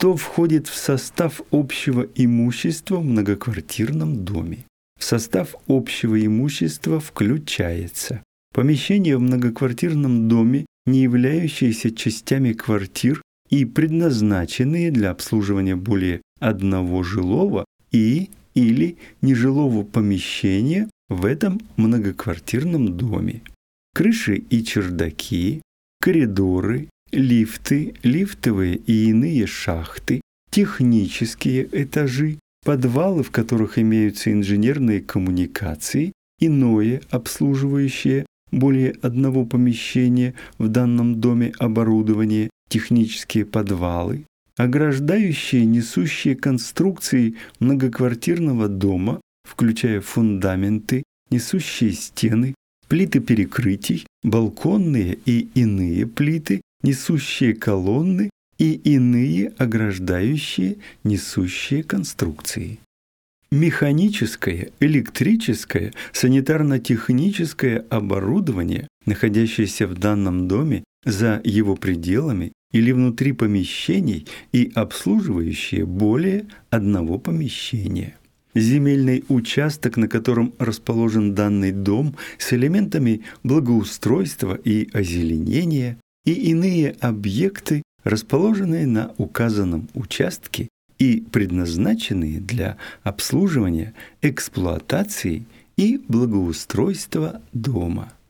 что входит в состав общего имущества в многоквартирном доме. В состав общего имущества включается помещения в многоквартирном доме, не являющиеся частями квартир и предназначенные для обслуживания более одного жилого или нежилого помещения в этом многоквартирном доме. Крыши и чердаки, коридоры, лифты, лифтовые и иные шахты, технические этажи, подвалы, в которых имеются инженерные коммуникации, иное обслуживающее более одного помещения в данном доме оборудование, технические подвалы, ограждающие несущие конструкции многоквартирного дома, включая фундаменты, несущие стены, плиты перекрытий, балконные и иные плиты, несущие колонны и иные ограждающие несущие конструкции. Механическое, электрическое, санитарно-техническое оборудование, находящееся в данном доме за его пределами или внутри помещений и обслуживающее более одного помещения. Земельный участок, на котором расположен данный дом, с элементами благоустройства и озеленения, и иные объекты, расположенные на указанном участке и предназначенные для обслуживания, эксплуатации и благоустройства дома.